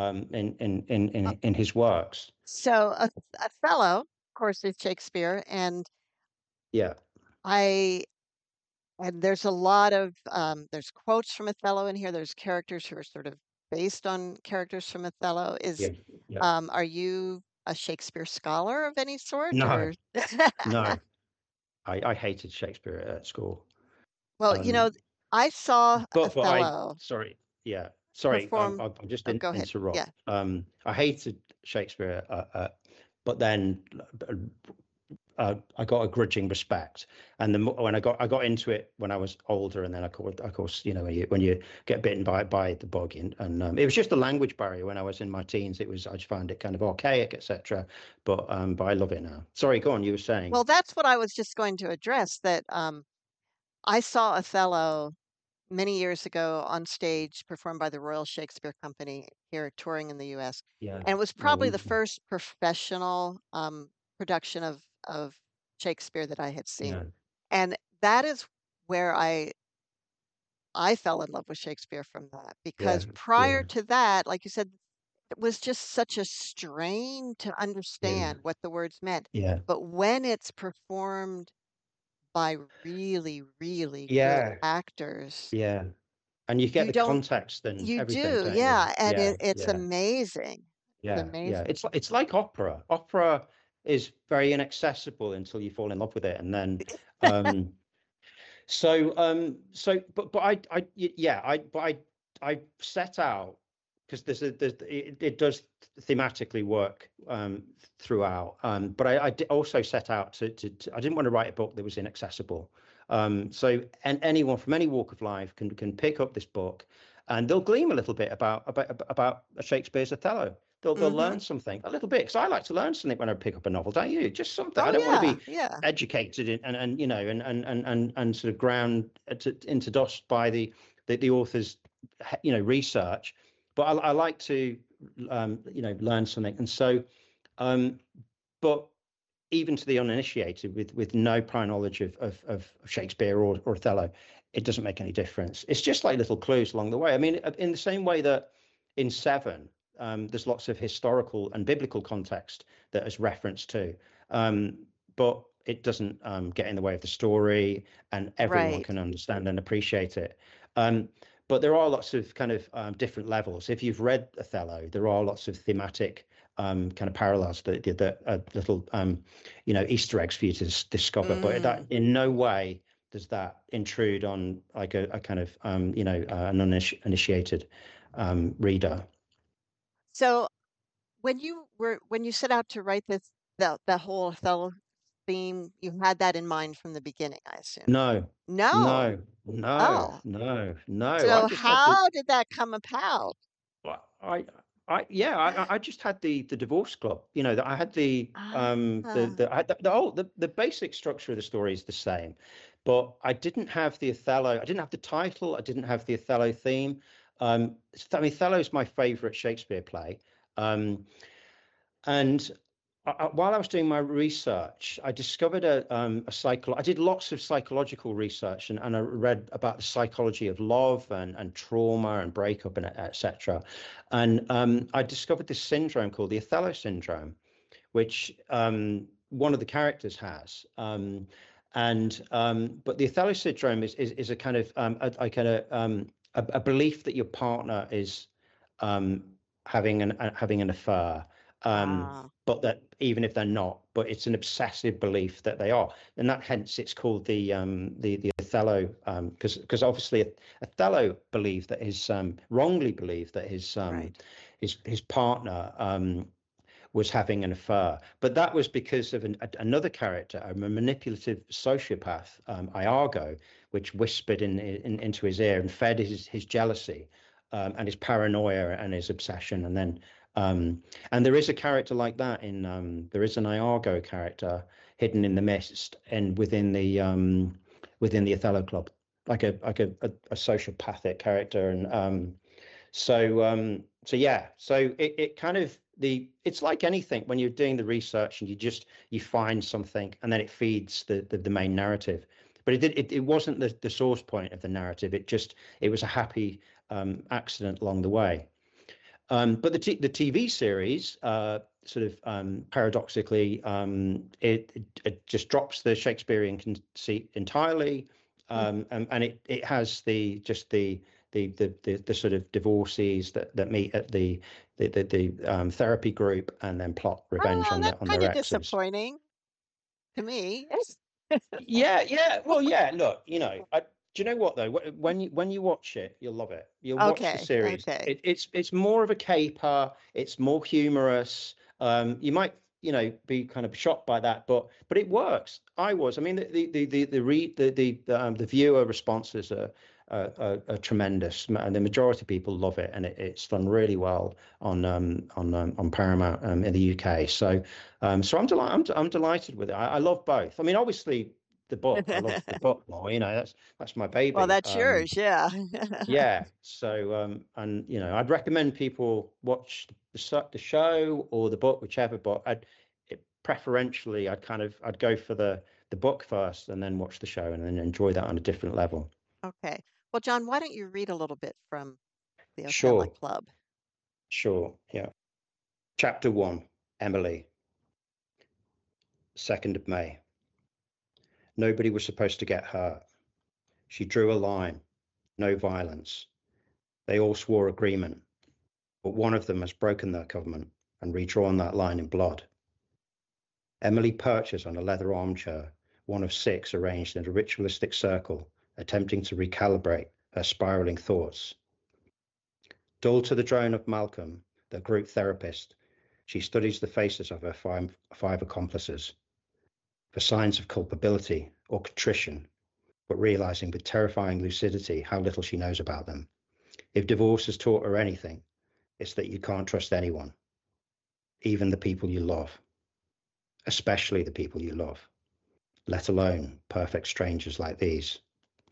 in his works. So Othello, of course, is Shakespeare, and Yeah, I and there's a lot of there's quotes from Othello in here. There's characters who are sort of based on characters from Othello. yeah, yeah. Are you a Shakespeare scholar of any sort, No, or? no. I hated Shakespeare at school. Well, Um, I saw but I Othello sorry, yeah, sorry, perform. I just Oh, didn't go ahead. Yeah. interrupt. I hated Shakespeare, but then I got a grudging respect, and when I got into it when I was older, and then of course, you know, when you get bitten by the bug, and it was just a language barrier when I was in my teens. I just found it kind of archaic, etc. But I love it now. Sorry, go on. You were saying. Well, that's what I was just going to address, that I saw Othello many years ago on stage performed by the Royal Shakespeare Company here touring in the US. Yeah. And it was Oh, probably the wonderful. first professional production of Shakespeare that I had seen. Yeah. And that is where I fell in love with Shakespeare from that, because Yeah. prior Yeah. to that, like you said, it was just such a strain to Yeah. understand what the words meant. Yeah. But when it's performed by really, really good Yeah. actors, Yeah. And you get you the don't, context and you everything, do, don't you? yeah, and Yeah. it's Yeah. amazing. It's Yeah. Yeah. amazing. It's like opera. Opera is very inaccessible until you fall in love with it, and then um but yeah, I set out because it does thematically work throughout. But I also set out I didn't want to write a book that was inaccessible. And anyone from any walk of life can pick up this book, and they'll glean a little bit about Shakespeare's Othello. They'll Hmm. learn something a little bit, because I like to learn something when I pick up a novel, don't you? Just something. I Oh don't want to yeah, be yeah. educated and you know and sort of ground into dust by the author's research, but I like to learn something. And so um but even to the uninitiated with no prior knowledge of Shakespeare or Othello, it doesn't make any difference. It's just like little clues along the way. I mean, in the same way that in Seven, there's lots of historical and biblical context that is referenced to, but it doesn't get in the way of the story, and everyone Right. can understand and appreciate it. Um, but there are lots of kind of different levels. If you've read Othello, there are lots of thematic kind of parallels that little Easter eggs for you to discover. But that Mm. in no way does that intrude on like a kind of an uninitiated reader. So when you set out to write the whole Othello theme, you had that in mind from the beginning, I assume. No, No. no, no, Oh. no, no. I So just had the how did that come about? Well, I just had the divorce club. You know, that I had Ah. the whole the basic structure of the story is the same, but I didn't have the Othello. I didn't have the title. I didn't have the Othello theme. I mean, Othello is my favorite Shakespeare play. And while I was doing my research, I discovered a cycle. I did lots of psychological research, and I read about the psychology of love and trauma and breakup and etc. And I discovered this syndrome called the Othello syndrome, which one of the characters has. But the Othello syndrome is a kind of a belief that your partner is having an affair, Ah. but that even if they're not, but it's an obsessive belief that they are, and that hence it's called the Othello, because obviously Othello believed that his wrongly believed that Right. his partner was having an affair. But that was because of another character, a manipulative sociopath, Iago, which whispered into his ear and fed his jealousy, and his paranoia and his obsession. And there is a character like that there is an Iago character hidden in the mist and within the Othello Club, like a sociopathic character. And so yeah, so it kind of it's like anything when you're doing the research and you find something and then it feeds the main narrative. But it wasn't the source point of the narrative. It was a happy accident along the way. But the TV series sort of paradoxically it just drops the Shakespearean conceit entirely, and it has the sort of divorcees that meet at the therapy group and then plot revenge Oh, on that's kind their of exes. disappointing to me. Yeah, yeah. Well, yeah. Look, Do you know what though? When you watch it, you'll love it. You'll watch the Okay, series. okay. It's more of a caper. It's more humorous. You might be kind of shocked by that, but it works. I was. I mean, the viewer responses are tremendous, and the majority of people love it, and it's done really well on Paramount in the UK. So I'm delighted with it. I love both. I mean, obviously the book. I love the book more. That's my Well, baby. that's yours, yeah. Yeah. So and I'd recommend people watch the show or the book, whichever. But preferentially I'd go for the book first and then watch the show and then enjoy that on a different level. Okay. Well, John, why don't you read a little bit from the Othello Sure. Club? Sure. Yeah. Chapter 1, Emily, 2nd of May. Nobody was supposed to get hurt. She drew a line. No violence. They all swore agreement, but one of them has broken their covenant and redrawn that line in blood. Emily perches on a leather armchair, one of 6 arranged in a ritualistic circle, attempting to recalibrate her spiraling thoughts. Dull to the drone of Malcolm, the group therapist, she studies the faces of her five accomplices for signs of culpability or contrition, but realizing with terrifying lucidity how little she knows about them. If divorce has taught her anything, it's that you can't trust anyone, even the people you love, especially the people you love, let alone perfect strangers like these.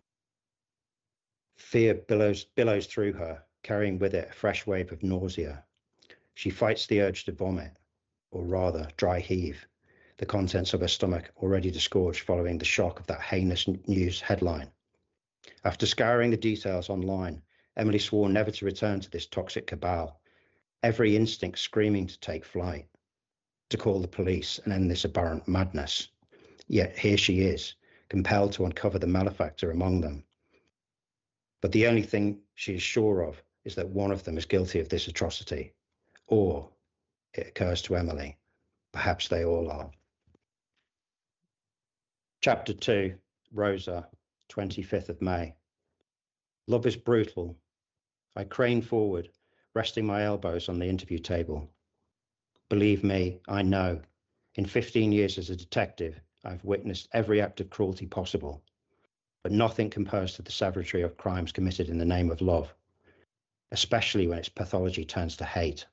Fear billows through her, carrying with it a fresh wave of nausea. She fights the urge to vomit, or rather, dry heave, the contents of her stomach already disgorged following the shock of that heinous news headline. After scouring the details online, Emily swore never to return to this toxic cabal, every instinct screaming to take flight, to call the police and end this abhorrent madness. Yet here she is, compelled to uncover the malefactor among them. But the only thing she is sure of is that one of them is guilty of this atrocity. Or, it occurs to Emily, perhaps they all are. Chapter 2, Rosa, 25th of May. Love is brutal. I crane forward, resting my elbows on the interview table. Believe me, I know. In 15 years as a detective, I've witnessed every act of cruelty possible, but nothing compares to the savagery of crimes committed in the name of love, especially when its pathology turns to hate.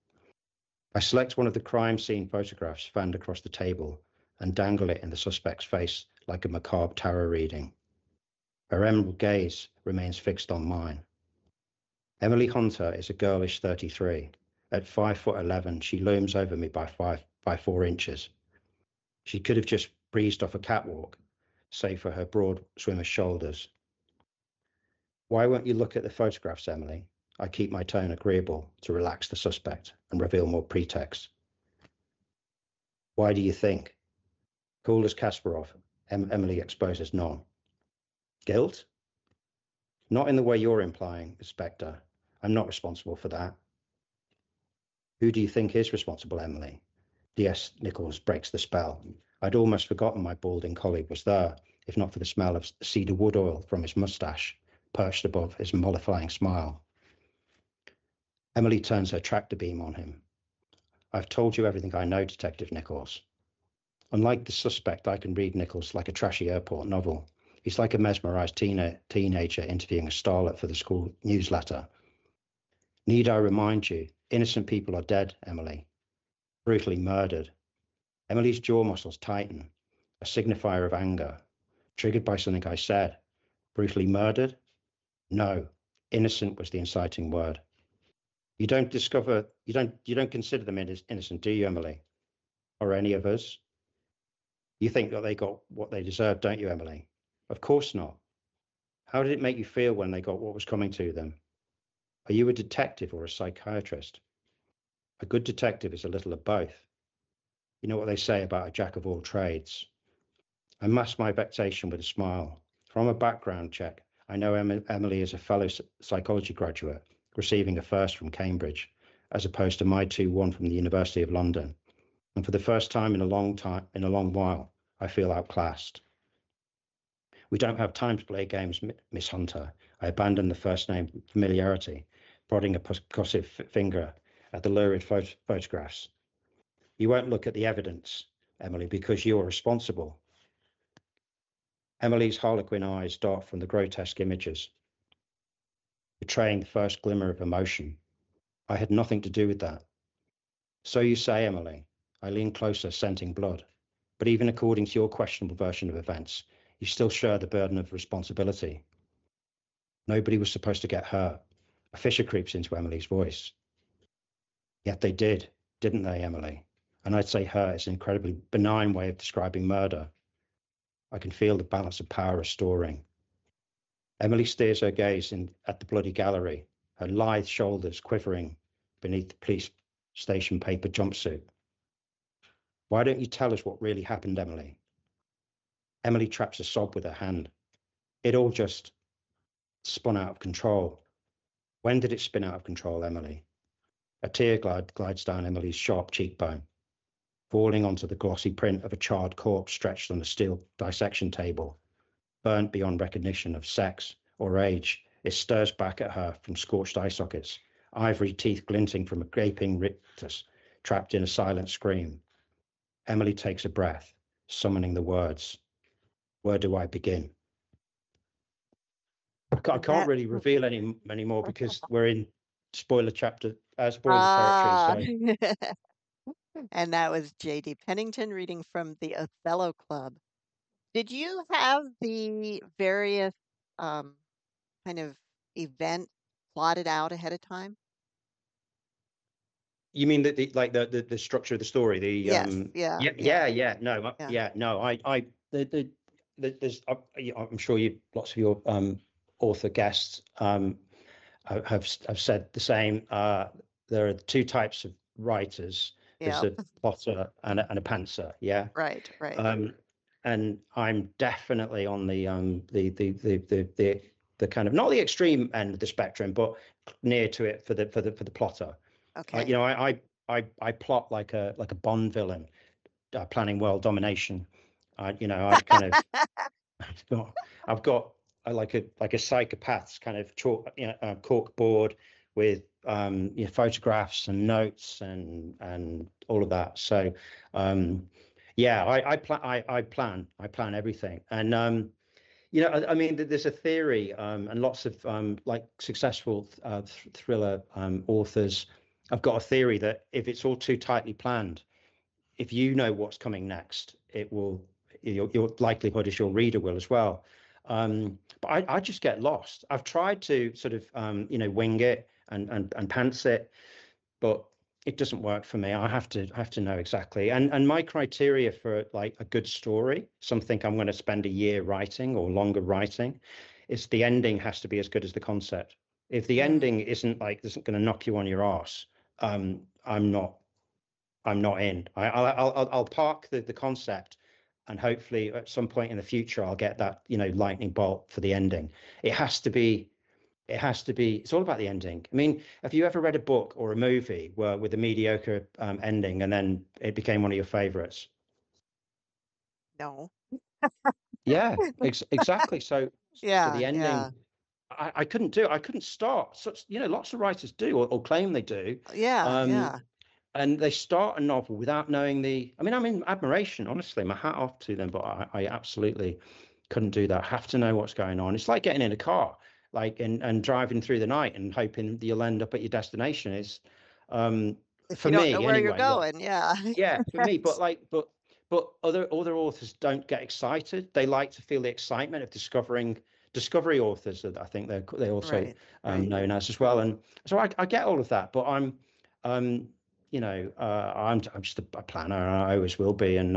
I select one of the crime scene photographs fanned across the table and dangle it in the suspect's face like a macabre tarot reading. Her emerald gaze remains fixed on mine. Emily Hunter is a girlish 33. At 5'11", she looms over me by 4 inches. She could have just breezed off a catwalk, save for her broad swimmer's shoulders. Why won't you look at the photographs, Emily? I keep my tone agreeable to relax the suspect and reveal more pretext. Why do you think? Cool as Kasparov, Emily exposes none. Guilt? Not in the way you're implying, Inspector. I'm not responsible for that. Who do you think is responsible, Emily? D.S. Nichols breaks the spell. I'd almost forgotten my balding colleague was there, if not for the smell of cedar wood oil from his moustache, perched above his mollifying smile. Emily turns her tractor beam on him. I've told you everything I know, Detective Nichols. Unlike the suspect, I can read Nichols like a trashy airport novel. He's like a mesmerized teenager interviewing a starlet for the school newsletter. Need I remind you, innocent people are dead, Emily. Brutally murdered. Emily's jaw muscles tighten, a signifier of anger. Triggered by something I said. Brutally murdered? No. Innocent was the inciting word. You don't consider them innocent, do you, Emily? Or any of us? You think that they got what they deserved, don't you, Emily? Of course not. How did it make you feel when they got what was coming to them? Are you a detective or a psychiatrist? A good detective is a little of both. You know what they say about a jack of all trades. I masked my vexation with a smile. From a background check, I know Emily is a fellow psychology graduate, receiving a first from Cambridge, as opposed to my 2-1 from the University of London. And for the first time in a long while, I feel outclassed. We don't have time to play games, Miss Hunter. I abandoned the first name familiarity, prodding a percussive finger at the lurid photographs. You won't look at the evidence, Emily, because you're responsible. Emily's harlequin eyes dart from the grotesque images, betraying the first glimmer of emotion. I had nothing to do with that. So you say, Emily. I lean closer, scenting blood. But even according to your questionable version of events, you still share the burden of responsibility. Nobody was supposed to get hurt. A fissure creeps into Emily's voice. Yet they did, didn't they, Emily? And I'd say hurt is an incredibly benign way of describing murder. I can feel the balance of power restoring. Emily steers her gaze at the bloody gallery, her lithe shoulders quivering beneath the police station paper jumpsuit. Why don't you tell us what really happened, Emily? Emily traps a sob with her hand. It all just spun out of control. When did it spin out of control, Emily? A tear glides down Emily's sharp cheekbone, falling onto the glossy print of a charred corpse stretched on a steel dissection table. Burnt beyond recognition of sex or age, it stirs back at her from scorched eye sockets, ivory teeth glinting from a gaping rictus, trapped in a silent scream. Emily takes a breath, summoning the words. Where do I begin? I can't really reveal any more because we're in spoiler territory. Ah, So and that was J.D. Pennington reading from the Othello Club. Did you have the various um, kind of events plotted out ahead of time? you mean that the structure of the story? Yes, yeah, yeah, yeah. No. There's I'm sure you lots of your author guests have said the same. There are two types of writers. There's Yeah, a plotter and a pantser. Yeah. right, right. And I'm definitely on the kind of not the extreme end of the spectrum, but near to it for the plotter. Okay. I plot like a Bond villain, planning world domination. I've kind of I've got like a psychopath's kind of cork board with photographs and notes and all of that. So yeah, I plan everything. And I mean, there's a theory, and lots of like successful thriller authors have got a theory that if it's all too tightly planned, if you know what's coming next, it will your likelihood is your reader will as well. But I just get lost. I've tried to sort of wing it and pants it, but it doesn't work for me. I have to know exactly. And my criteria for like a good story, something I'm going to spend a year writing or longer writing, is the ending has to be as good as the concept. If the ending isn't going to knock you on your ass, I'm not in. I'll park the concept, and hopefully at some point in the future I'll get that lightning bolt for the ending. It has to be. It has to be. It's all about the ending. I mean, have you ever read a book or a movie where with a mediocre ending and then it became one of your favorites? No. Yeah, exactly. So Yeah, the yeah, ending, I couldn't do. I couldn't start. Such lots of writers do or claim they do. yeah, Um, yeah. and they start a novel without knowing I mean, I'm in admiration, honestly, my hat off to them, but I absolutely couldn't do that. Have to know what's going on. It's like getting in a car, like and driving through the night and hoping that you'll end up at your destination. Is If you for don't know me where you're anyway. Look, going, yeah. yeah, for me, but Right. other authors don't get excited. They like to feel the excitement of discovery authors that I think they also Right, right. known as well. And so I get all of that, but um I'm just a planner, and I always will be. And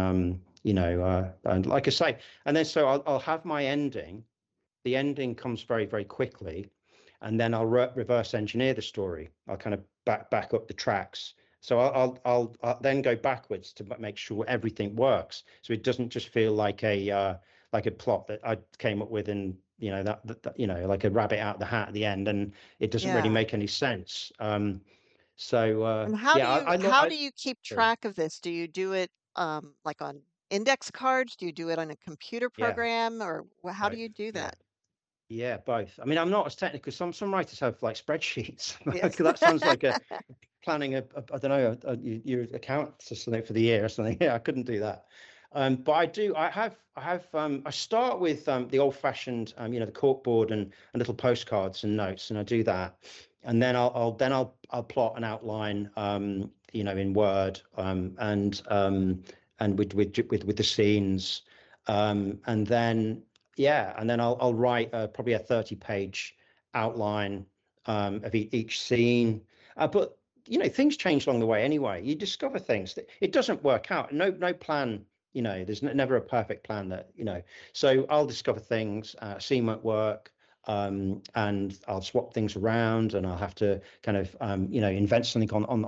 and like I say, and then so I'll have my ending. The ending comes very, very quickly, and then I'll reverse engineer the story. I'll kind of back up the tracks. So I'll then go backwards to make sure everything works. So it doesn't just feel like a plot that I came up with, and that like a rabbit out of the hat at the end, and it doesn't really Yeah. make any sense. And Yeah, how do you keep track of this? Do you do it like on index cards? Do you do it on a computer Yeah, program, or how do both. you do Yeah. that? Yeah, both. I mean, I'm not as technical. Some writers have like spreadsheets. Yes. That sounds like a planning a I don't know your accounts or something for the year or something. Yeah, I couldn't do that. But I do. I start with the old-fashioned, the corkboard and little postcards and notes, and I do that, and then I'll plot an outline, in Word, and with the scenes, and then yeah, and then I'll write probably a 30-page outline of each scene. But things change along the way anyway. You discover things that it doesn't work out. No plan. There's never a perfect plan that. So I'll discover things. Scene won't work. And I'll swap things around, and I'll have to kind of invent something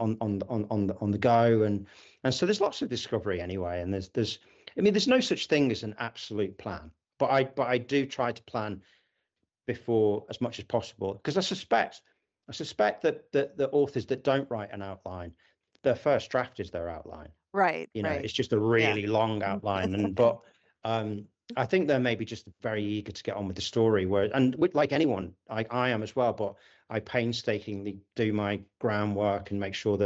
on the go, and so there's lots of discovery anyway. And there's no such thing as an absolute plan, but I do try to plan before as much as possible, because I suspect that the authors that don't write an outline, their first draft is their outline. Right, right. It's just a Yeah. really long outline, but I think they're maybe just very eager to get on with the story. Like anyone, I am as well, but I painstakingly do my groundwork and make sure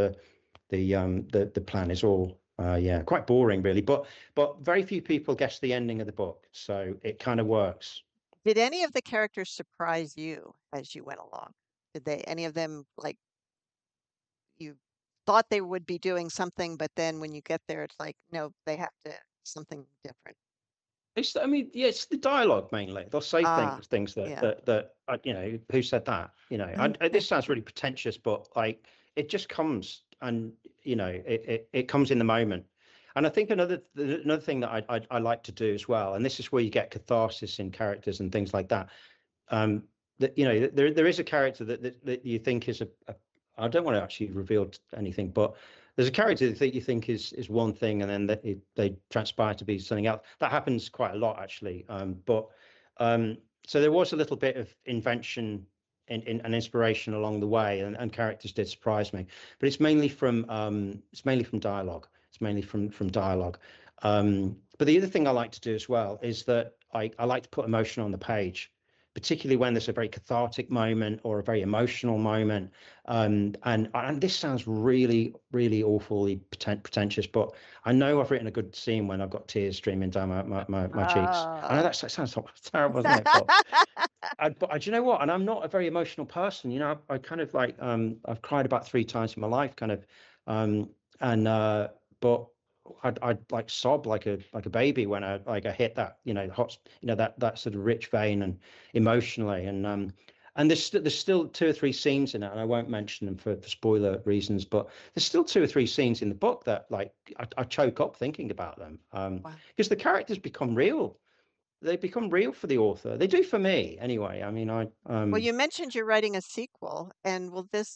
the plan is all quite boring really, but very few people guess the ending of the book, so it kind of works. Did any of the characters surprise you as you went along? Did any of them, like, you thought they would be doing something, but then when you get there, it's like, no, they have to something different. I mean, yeah, it's the dialogue mainly. They'll say Ah, things that yeah. who said that? This sounds really pretentious, but like it just comes, and it comes in the moment. And I think another thing that I like to do as well, and this is where you get catharsis in characters and things like that. That there is a character that you think is a I don't want to actually reveal anything, but there's a character that you think is one thing, and then they transpire to be something else. That happens quite a lot actually. But so there was a little bit of invention and inspiration along the way, and characters did surprise me. But it's mainly from dialogue. It's mainly from dialogue. But the other thing I like to do as well is that I like to put emotion on the page, particularly when there's a very cathartic moment or a very emotional moment. And this sounds really, really awfully pretentious, but I know I've written a good scene when I've got tears streaming down my cheeks. I know Ah. that sounds terrible, doesn't it? But do you know what? And I'm not a very emotional person. I kind of like I've cried about 3 times in my life, kind of, and but I'd like sob like a baby when I hit that hot that sort of rich vein and emotionally, and there's still 2 or 3 scenes in it, and I won't mention them for spoiler reasons, but there's still 2 or 3 scenes in the book that like I choke up thinking about them, Wow. because the characters become real. They become real for the author. They do for me anyway. I mean, Well, you mentioned you're writing a sequel, and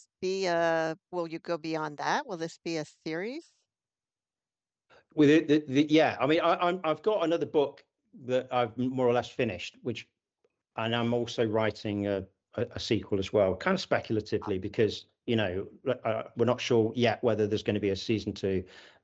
will you go beyond that? Will this be a series? with it, yeah. I mean, I've got another book that I've more or less finished, and I'm also writing a sequel as well, kind of speculatively, because we're not sure yet whether there's going to be a season 2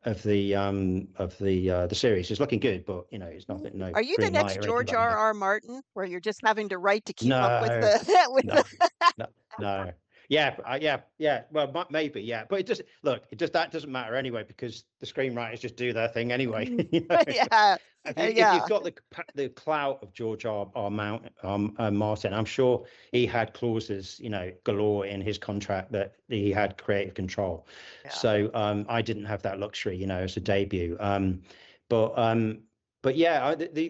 of the series. It's looking good, but it's nothing, no Are you the green light next or anything George like R. that. R. Martin, where you're just having to write to keep up with No, the with no, the no, no. Yeah, yeah. Well, maybe, yeah, but that doesn't matter anyway, because the screenwriters just do their thing anyway. yeah, If you've yeah. got the clout of George R. Martin, I'm sure he had clauses, galore in his contract that he had creative control. Yeah. So I didn't have that luxury, as a debut. But yeah,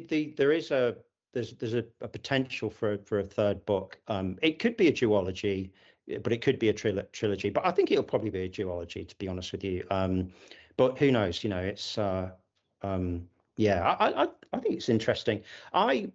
there's a potential for a third book. It could be a duology, but it could be a trilogy. But I think it'll probably be a duology, to be honest with you. But who knows? It's yeah. I think it's interesting. I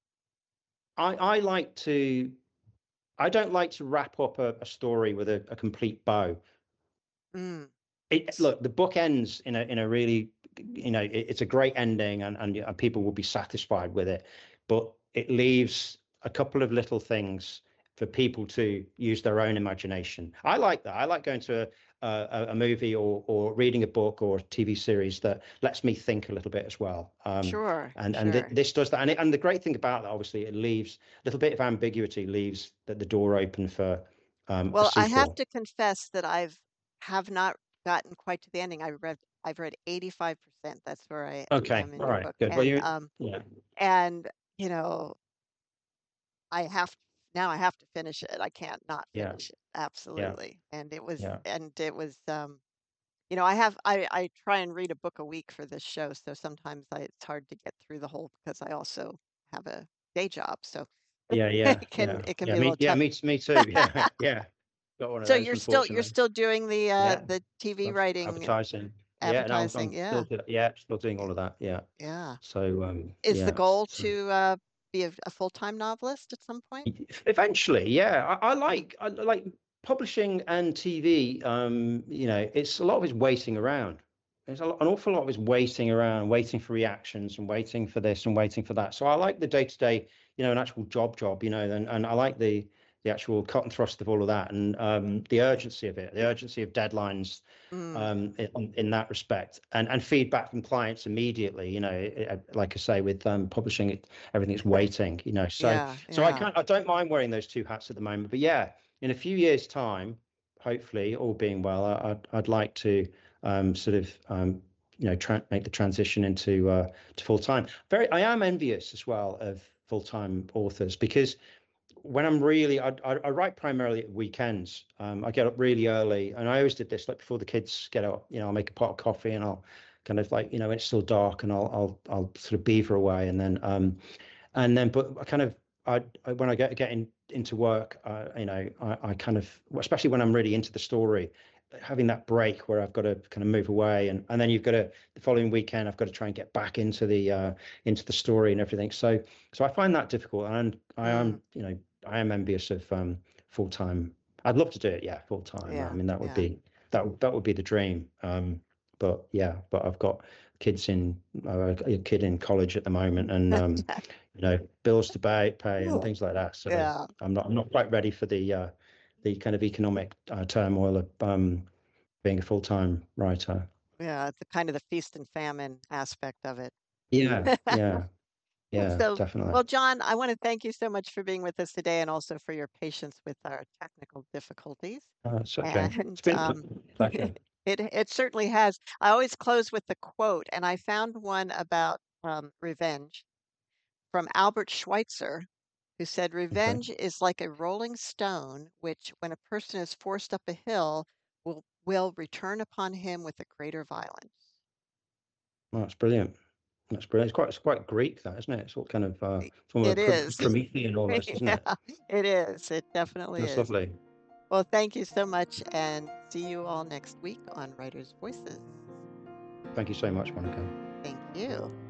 I like to. I don't like to wrap up a story with a complete bow. Mm. Look, the book ends in a really, it's a great ending, and people will be satisfied with it, but it leaves a couple of little things for people to use their own imagination. I like that. I like going to a movie or reading a book or a TV series that lets me think a little bit as well. Sure, And sure. this does that. And the great thing about that, obviously, it leaves a little bit of ambiguity, leaves the door open for a Well, I have sequel. to confess that have not gotten quite to the ending. I've read 85%. That's where I Okay, am in all your right, book. good. Well, yeah, And you know, I have now I have to finish it. I can't not yeah, finish it. yeah, Absolutely. yeah, And it was I try and read a book a week for this show, so sometimes it's hard to get through the whole because I also have a day job, so yeah, yeah, it can yeah. be a little tough. Me too. Yeah, yeah. Got one of So those, you're unfortunately. still doing Yeah, the TV that's writing and advertising. Yeah, and advertising. I'm still Yeah. still doing all of that. Yeah. Yeah. So Is the yeah. goal to be a full-time novelist at some point? Eventually, yeah. I like publishing and TV. It's a lot of it's waiting around. An awful lot of it's waiting around, waiting for reactions and waiting for this and waiting for that. So I like the day-to-day, an actual job, and I like the actual cut and thrust of all of that and the urgency of it, the urgency of deadlines Mm, in that respect, and feedback from clients immediately. Like I say, with publishing it, everything's waiting. yeah, So yeah. I don't mind wearing those two hats at the moment. But yeah, in a few years' time, hopefully, all being well, I'd like to sort of make the transition into to full time. I am envious as well of full time authors because when I'm really, I write primarily at weekends. I get up really early, and I always did this like before the kids get up. I'll make a pot of coffee, and I'll kind of like when it's still dark, and I'll sort of beaver away, but I kind of when I into work, I kind of, especially when I'm really into the story, having that break where I've got to kind of move away, and then the following weekend I've got to try and get back into the story and everything. So I find that difficult, and Mm, I am envious of full time. I'd love to do it, yeah, full time. I yeah, mean, yeah. that would be the dream. But yeah, but I've got a kid in college at the moment, and bills to pay and things like that. So Yeah, I'm not quite ready for the kind of economic turmoil of being a full-time writer. yeah. The kind of the feast and famine aspect of it. Yeah, yeah, yeah, So, definitely. well, John, I want to thank you so much for being with us today and also for your patience with our technical difficulties. It's okay. And It's been a pleasure. it certainly has. I always close with the quote, and I found one about revenge from Albert Schweitzer, who said, Okay. "Revenge is like a rolling stone, which, when a person is forced up a hill, will return upon him with a greater violence." Well, that's brilliant. That's brilliant. It's quite Greek, that, isn't it? It's all kind of from a It is. Promethean almost, isn't it? Yeah, it is. It definitely That's is. lovely. Well, thank you so much, and see you all next week on Writers' Voices. Thank you so much, Monica. Thank you.